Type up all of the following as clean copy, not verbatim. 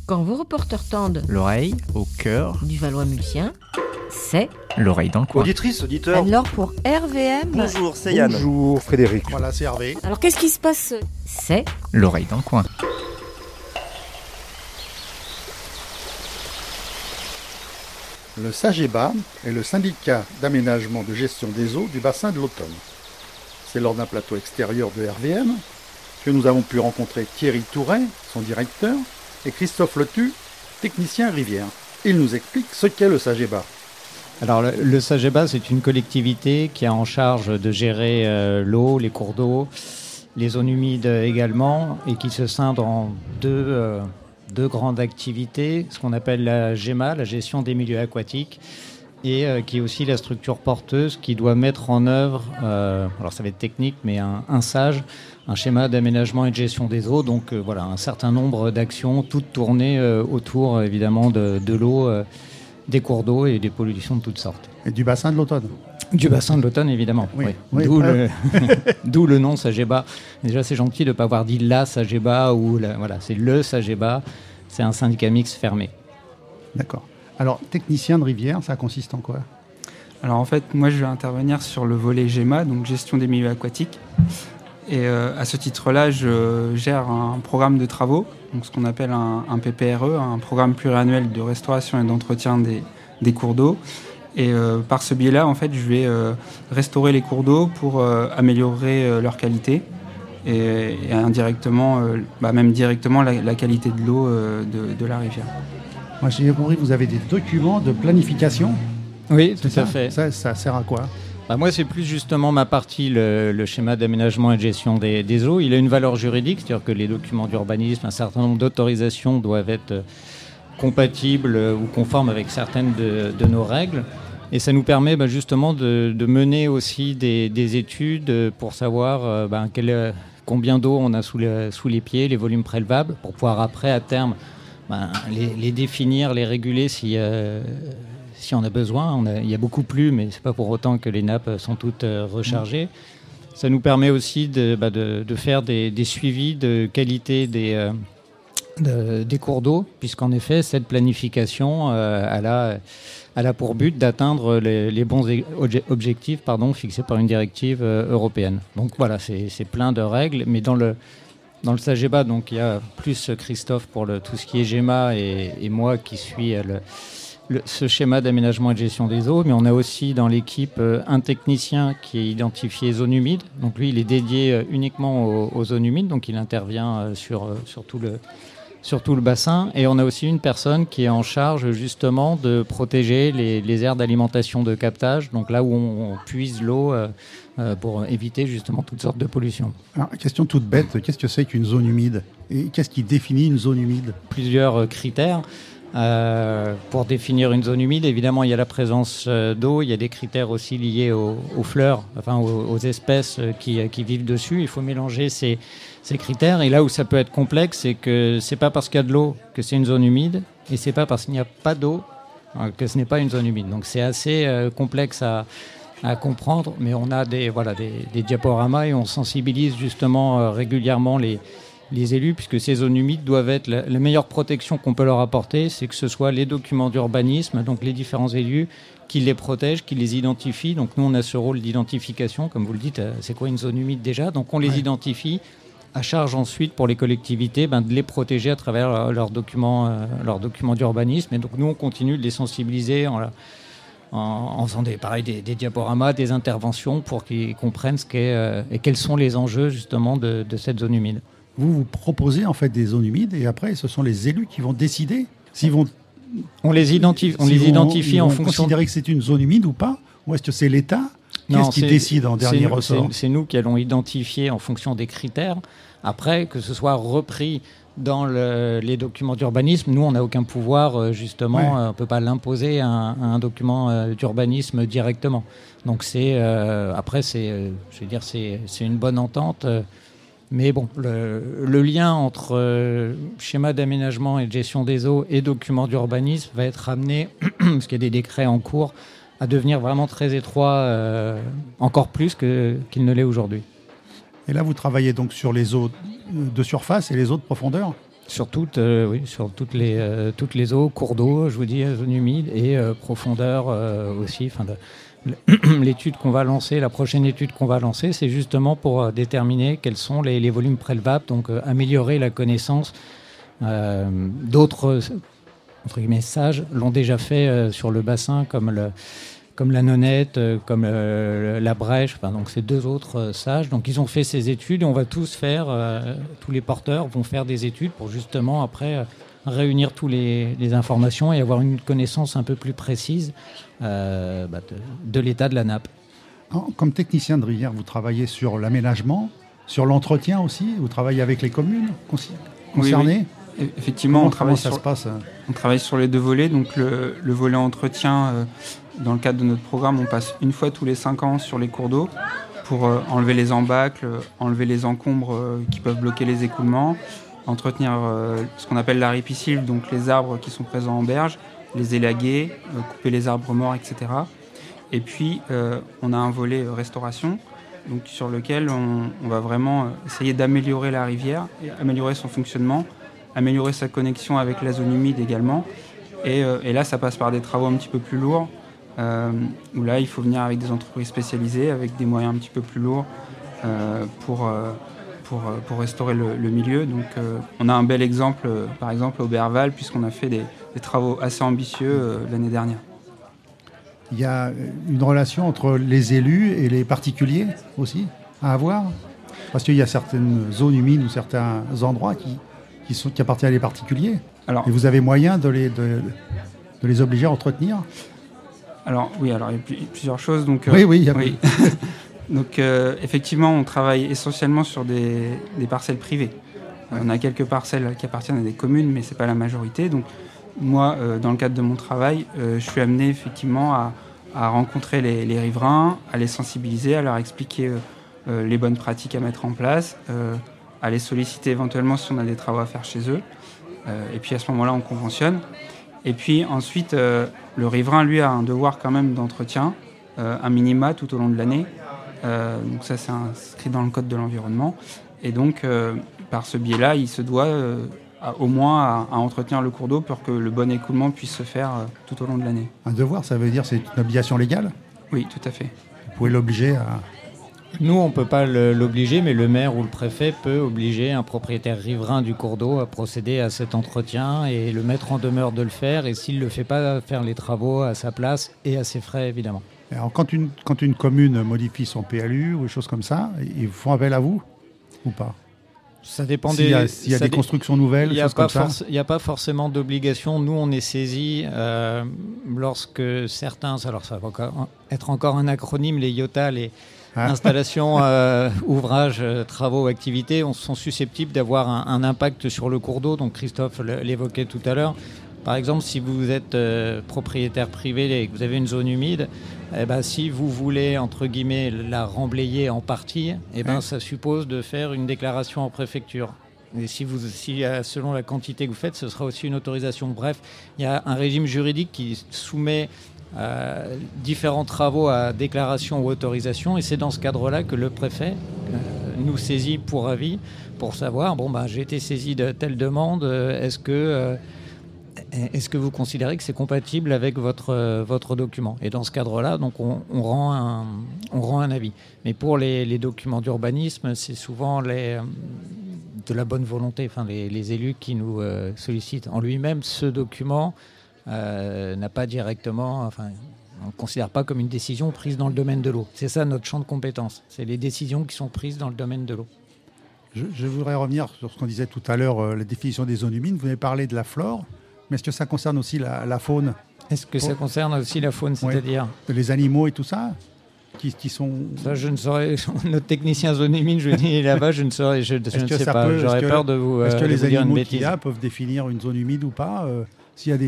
Quand vos reporters tendent l'oreille au cœur du Valois-Mulsien, c'est l'oreille dans le coin. Auditrice, auditeur. Alors pour RVM, Bonjour, c'est Yann. Bonjour Frédéric. Voilà, c'est Hervé. alors qu'est-ce qui se passe? C'est L'oreille dans le coin. Le SAGEBA est le syndicat d'aménagement de gestion des eaux du bassin de l'Automne. C'est lors d'un plateau extérieur de RVM que nous avons pu rencontrer Thierry Touret, son directeur, et Christophe Letu, technicien rivière. Ils nous expliquent ce qu'est le SAGEBA. Alors le SAGEBA, c'est une collectivité qui a en charge de gérer l'eau, les cours d'eau, les zones humides également, et qui se scinde en deux grandes activités, ce qu'on appelle la GEMA, la gestion des milieux aquatiques, et qui est aussi la structure porteuse qui doit mettre en œuvre, alors ça va être technique, mais un SAGE, un schéma d'aménagement et de gestion des eaux, donc voilà, un certain nombre d'actions, toutes tournées autour évidemment de l'eau, des cours d'eau et des pollutions de toutes sortes. Et du bassin de l'Automne. Du bassin de l'Automne, évidemment. Oui. Oui. D'où le nom SAGEBA. Déjà, c'est gentil de ne pas avoir dit la SAGEBA voilà, c'est le SAGEBA. C'est un syndicat mixte fermé. D'accord. Alors, technicien de rivière, ça consiste en quoi ? Alors en fait, moi je vais intervenir sur le volet GEMA, donc gestion des milieux aquatiques. Et à ce titre-là, je gère un programme de travaux, donc ce qu'on appelle un PPRE, un programme pluriannuel de restauration et d'entretien des cours d'eau. Et par ce biais-là, en fait, je vais restaurer les cours d'eau pour améliorer leur qualité et indirectement, même directement, la qualité de l'eau de la rivière. Moi, j'ai compris que vous avez des documents de planification. Oui, tout à fait. Ça sert à quoi ? Moi, c'est plus justement ma partie, le schéma d'aménagement et de gestion des eaux. Il a une valeur juridique, c'est-à-dire que les documents d'urbanisme, un certain nombre d'autorisations doivent être compatibles ou conformes avec certaines de nos règles. Et ça nous permet justement de mener aussi des études pour savoir combien d'eau on a sous les pieds, les volumes prélevables, pour pouvoir après, à terme, les définir, les réguler si on a besoin. Il y a beaucoup plu, mais ce n'est pas pour autant que les nappes sont toutes rechargées. Ça nous permet aussi de faire des suivis de qualité des cours d'eau, puisqu'en effet, cette planification, elle a pour but d'atteindre les bons objectifs fixés par une directive européenne. Donc voilà, c'est plein de règles, mais dans le SAGEBA, donc il y a plus Christophe pour tout ce qui est GEMA et moi qui suis ce schéma d'aménagement et de gestion des eaux, mais on a aussi dans l'équipe un technicien qui est identifié zones humides. Donc lui, il est dédié uniquement aux zones humides, donc il intervient sur tout le bassin. Et on a aussi une personne qui est en charge justement de protéger les aires d'alimentation de captage, donc là où on puise l'eau pour éviter justement toutes sortes de pollutions. Alors, question toute bête, qu'est-ce que c'est qu'une zone humide ? Et qu'est-ce qui définit une zone humide ? Plusieurs critères. Pour définir une zone humide, évidemment, il y a la présence d'eau, il y a des critères aussi liés aux fleurs, aux espèces qui vivent dessus. Il faut mélanger ces critères. Et là où ça peut être complexe, c'est que c'est pas parce qu'il y a de l'eau que c'est une zone humide, et c'est pas parce qu'il n'y a pas d'eau que ce n'est pas une zone humide. Donc c'est assez complexe à comprendre, mais on a des diaporamas et on sensibilise justement régulièrement les élus, puisque ces zones humides doivent être la meilleure protection qu'on peut leur apporter, c'est que ce soit les documents d'urbanisme, donc les différents élus qui les protègent, qui les identifient. Donc nous, on a ce rôle d'identification, comme vous le dites, c'est quoi une zone humide déjà ? Donc on les identifie, à charge ensuite pour les collectivités de les protéger à travers leurs documents d'urbanisme. Et donc nous, on continue de les sensibiliser en faisant des diaporamas, des interventions pour qu'ils comprennent ce qu'est et quels sont les enjeux justement de cette zone humide. Vous proposez en fait des zones humides et après ce sont les élus qui vont décider s'ils vont... On les identifie en fonction... considérer que c'est une zone humide ou pas ? Ou est-ce que c'est l'État ? Qu'est-ce qui décide en dernier ressort ? C'est nous qui allons identifier en fonction des critères. Après, que ce soit repris dans les documents d'urbanisme, nous, on n'a aucun pouvoir, justement, on ne peut pas l'imposer à un document d'urbanisme directement. Donc après, c'est une bonne entente. Mais bon, le lien entre schéma d'aménagement et de gestion des eaux et documents d'urbanisme va être amené, parce qu'il y a des décrets en cours, à devenir vraiment très étroit, encore plus qu'il ne l'est aujourd'hui. Et là, vous travaillez donc sur les eaux de surface et les eaux de profondeur ? Sur toutes les eaux, cours d'eau, je vous dis, zones humides et profondeur aussi. L'étude qu'on va lancer, la prochaine étude qu'on va lancer, c'est justement pour déterminer quels sont les volumes prélevables, donc améliorer la connaissance. D'autres entre guillemets sages l'ont déjà fait sur le bassin, comme la Nonette, comme la Brèche, donc ces deux autres sages. Donc ils ont fait ces études et on va tous les porteurs vont faire des études pour justement après réunir toutes les informations et avoir une connaissance un peu plus précise de l'état de la nappe. Comme technicien de rivière, vous travaillez sur l'aménagement, sur l'entretien aussi. Vous travaillez avec les communes concernées. Oui. Effectivement, comment ça se passe? On travaille sur les deux volets. Donc le volet entretien, dans le cadre de notre programme, on passe une fois tous les 5 ans sur les cours d'eau pour enlever les embâcles, enlever les encombres qui peuvent bloquer les écoulements, entretenir ce qu'on appelle la ripisylve, donc les arbres qui sont présents en berge, les élaguer, couper les arbres morts, etc. Et puis, on a un volet restauration, donc sur lequel on va vraiment essayer d'améliorer la rivière, améliorer son fonctionnement, améliorer sa connexion avec la zone humide également. Et là, ça passe par des travaux un petit peu plus lourds, où là, il faut venir avec des entreprises spécialisées, avec des moyens un petit peu plus lourds pour restaurer le milieu. Donc, on a un bel exemple, par exemple, au Berval, puisqu'on a fait des travaux assez ambitieux l'année dernière. Il y a une relation entre les élus et les particuliers aussi à avoir, parce qu'il y a certaines zones humides ou certains endroits qui appartiennent à les particuliers. Et vous avez moyen de les obliger à entretenir? Alors oui, il y a plusieurs choses. Donc, oui. Donc effectivement, on travaille essentiellement sur des parcelles privées. On a quelques parcelles qui appartiennent à des communes, mais c'est pas la majorité. Donc moi, dans le cadre de mon travail, je suis amené effectivement à rencontrer les riverains, à les sensibiliser, à leur expliquer les bonnes pratiques à mettre en place, à les solliciter éventuellement si on a des travaux à faire chez eux. Et puis à ce moment-là, on conventionne. Et puis ensuite, le riverain, lui, a un devoir quand même d'entretien, un minima tout au long de l'année. Donc ça, c'est inscrit dans le code de l'environnement. Et donc, par ce biais-là, il se doit au moins à entretenir le cours d'eau pour que le bon écoulement puisse se faire tout au long de l'année. Un devoir, ça veut dire c'est une obligation légale? Oui, tout à fait. Vous pouvez l'obliger à... Nous, on ne peut pas l'obliger, mais le maire ou le préfet peut obliger un propriétaire riverain du cours d'eau à procéder à cet entretien et le mettre en demeure de le faire. Et s'il ne le fait pas, faire les travaux à sa place et à ses frais, évidemment. Alors, quand une commune modifie son PLU ou des choses comme ça, ils font appel à vous ou pas? Ça dépend s'il y a des constructions nouvelles, des choses comme ça. Il n'y a pas forcément d'obligation. Nous, on est saisis lorsque certains... Alors, ça va être encore un acronyme, les IOTA, les installations, ouvrages, travaux, activités, sont susceptibles d'avoir un impact sur le cours d'eau. Donc, Christophe l'évoquait tout à l'heure. Par exemple, si vous êtes propriétaire privé et que vous avez une zone humide, si vous voulez, entre guillemets, la remblayer en partie, ça suppose de faire une déclaration en préfecture. Et selon la quantité que vous faites, ce sera aussi une autorisation. Bref, il y a un régime juridique qui soumet différents travaux à déclaration ou autorisation. Et c'est dans ce cadre-là que le préfet nous saisit pour avis, pour savoir, j'ai été saisi de telle demande, est-ce que vous considérez que c'est compatible avec votre document? Et dans ce cadre-là, donc on rend un avis. Mais pour les documents d'urbanisme, c'est souvent de la bonne volonté, les élus qui nous sollicitent. En lui-même, ce document n'a pas directement... on ne considère pas comme une décision prise dans le domaine de l'eau. C'est ça notre champ de compétences. C'est les décisions qui sont prises dans le domaine de l'eau. Je voudrais revenir sur ce qu'on disait tout à l'heure, la définition des zones humides. Vous avez parlé de la flore. Mais est-ce que ça concerne aussi la faune? Est-ce que ça concerne aussi la faune, c'est-à-dire les animaux et tout ça qui sont... Ça, je ne saurais. Notre technicien zone humide, je dis là-bas, je ne saurais. Je ne sais pas. J'aurais peur de vous dire une bêtise. Est-ce que les animaux qu'il y a peuvent définir une zone humide ou pas? S'il y a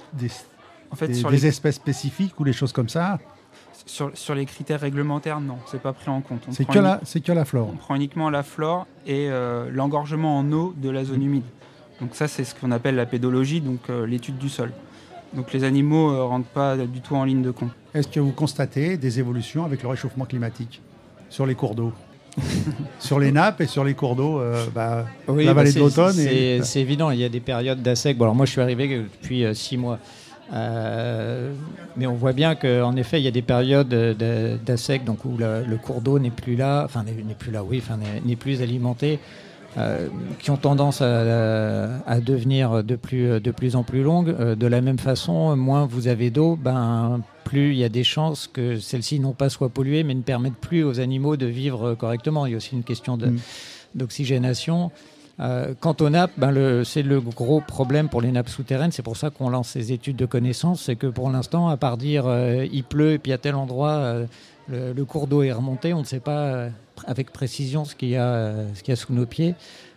des espèces spécifiques ou des choses comme ça? Sur les critères réglementaires, non, c'est pas pris en compte. C'est que la flore. On prend uniquement la flore et l'engorgement en eau de la zone humide. Donc ça, c'est ce qu'on appelle la pédologie, donc l'étude du sol. Donc les animaux ne rentrent pas du tout en ligne de compte. Est-ce que vous constatez des évolutions avec le réchauffement climatique sur les cours d'eau? sur les nappes et sur les cours d'eau, Oui, la vallée de l'Automne. C'est évident, il y a des périodes d'assec. Bon, alors moi, je suis arrivé depuis 6 mois. Mais on voit bien qu'en effet, il y a des périodes d'assec donc où le cours d'eau n'est plus là, n'est plus alimenté, qui ont tendance à devenir de plus en plus longues. De la même façon, moins vous avez d'eau, plus il y a des chances que celles-ci non pas soient polluées, mais ne permettent plus aux animaux de vivre correctement. Il y a aussi une question d'oxygénation. Quant aux nappes, c'est le gros problème pour les nappes souterraines. C'est pour ça qu'on lance ces études de connaissances. C'est que pour l'instant, à part dire il pleut et puis à tel endroit le cours d'eau est remonté, on ne sait pas avec précision ce qu'il y a sous nos pieds.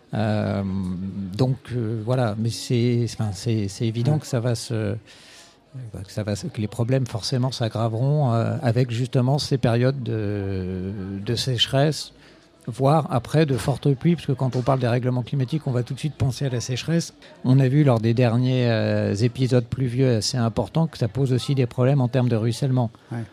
Voilà, mais c'est évident que que les problèmes forcément s'aggraveront avec justement ces périodes de sécheresse, voire après de fortes pluies, parce que quand on parle des règlements climatiques, on va tout de suite penser à la sécheresse. On a vu lors des derniers épisodes pluvieux assez importants que ça pose aussi des problèmes en termes de ruissellement. Ouais.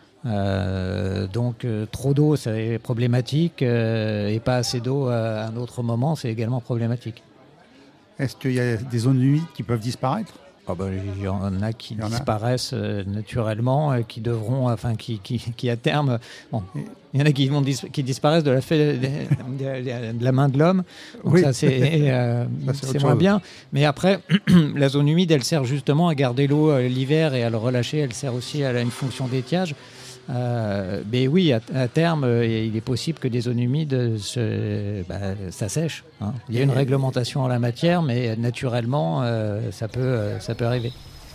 Trop d'eau, c'est problématique, et pas assez d'eau à un autre moment, c'est également problématique. Est-ce qu'il y a des zones humides qui peuvent disparaître ? Il y en a qui disparaissent naturellement, qui devront, qui à terme, il y en a qui disparaissent de la main de l'homme. Donc ça c'est moins bien. Mais après, la zone humide, elle sert justement à garder l'eau l'hiver et à le relâcher. Elle sert aussi à une fonction d'étiage. Mais oui, à terme, il est possible que des zones humides s'assèchent. Il y a une réglementation en la matière, mais naturellement, ça peut arriver.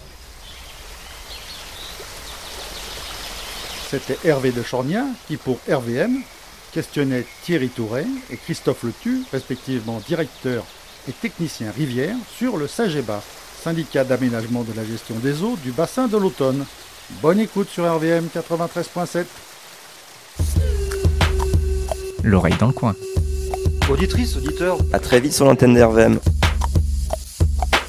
C'était Hervé de Chornia qui, pour RVM, questionnait Thierry Touret et Christophe Letu, respectivement directeur et technicien rivière, sur le SAGEBA, syndicat d'aménagement de la gestion des eaux du bassin de l'Automne. Bonne écoute sur RVM 93.7. L'oreille dans le coin. Auditrice, auditeur, à très vite sur l'antenne d'RVM.